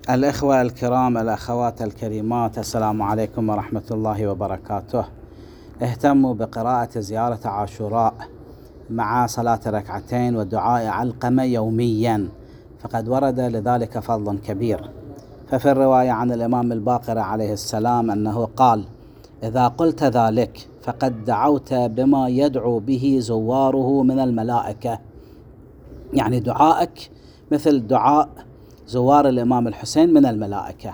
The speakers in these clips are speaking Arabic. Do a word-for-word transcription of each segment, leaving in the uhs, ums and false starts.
الإخوة الكرام، الأخوات الكريمات، السلام عليكم ورحمة الله وبركاته. اهتموا بقراءة زيارة عاشوراء مع صلاة ركعتين ودعاء علقمة يوميا، فقد ورد لذلك فضل كبير. ففي الرواية عن الإمام الباقر عليه السلام أنه قال: إذا قلت ذلك فقد دعوت بما يدعو به زواره من الملائكة، يعني دعائك مثل دعاء زوار الإمام الحسين من الملائكة.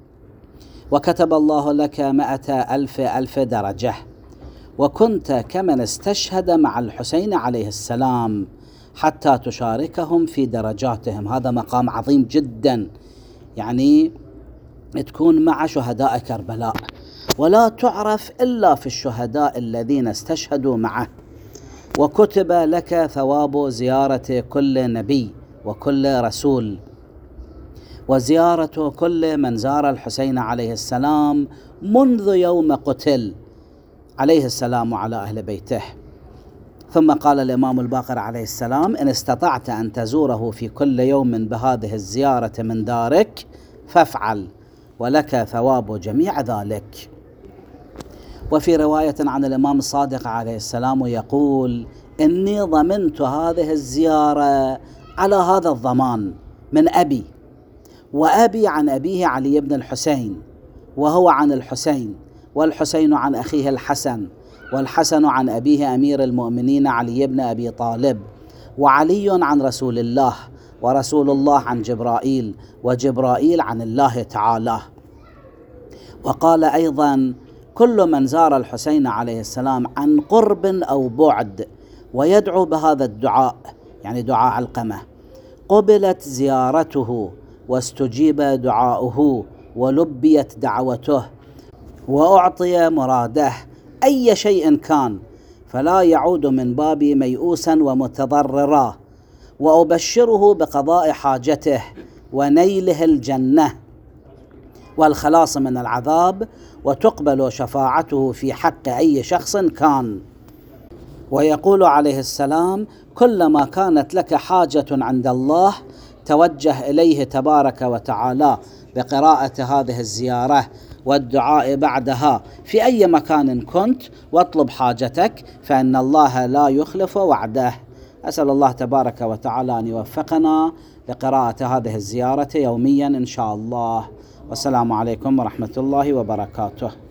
وكتب الله لك مئة ألف ألف درجة، وكنت كمن استشهد مع الحسين عليه السلام حتى تشاركهم في درجاتهم. هذا مقام عظيم جدا، يعني تكون مع شهداء كربلاء، ولا تعرف إلا في الشهداء الذين استشهدوا معه. وكتب لك ثواب زيارة كل نبي وكل رسول، وزيارة كل من زار الحسين عليه السلام منذ يوم قتل عليه السلام وعلى أهل بيته. ثم قال الإمام الباقر عليه السلام: إن استطعت أن تزوره في كل يوم بهذه الزيارة من دارك فافعل، ولك ثواب جميع ذلك. وفي رواية عن الإمام الصادق عليه السلام يقول: إني ضمنت هذه الزيارة على هذا الضمان من أبي، وأبي عن أبيه علي بن الحسين، وهو عن الحسين، والحسين عن أخيه الحسن، والحسن عن أبيه أمير المؤمنين علي بن أبي طالب، وعلي عن رسول الله، ورسول الله عن جبرائيل، وجبرائيل عن الله تعالى. وقال أيضا: كل من زار الحسين عليه السلام عن قرب أو بعد ويدعو بهذا الدعاء، يعني دعاء علقمة، قبلت زيارته واستجيب دعاؤه ولبيت دعوته وأعطي مراده أي شيء كان، فلا يعود من بابي ميؤوسا ومتضررا، وأبشره بقضاء حاجته ونيله الجنة والخلاص من العذاب، وتقبل شفاعته في حق أي شخص كان. ويقول عليه السلام: كلما كانت لك حاجة عند الله توجه إليه تبارك وتعالى بقراءة هذه الزيارة والدعاء بعدها في أي مكان كنت، واطلب حاجتك، فإن الله لا يخلف وعده. أسأل الله تبارك وتعالى أن يوفقنا لقراءة هذه الزيارة يوميا إن شاء الله. والسلام عليكم ورحمة الله وبركاته.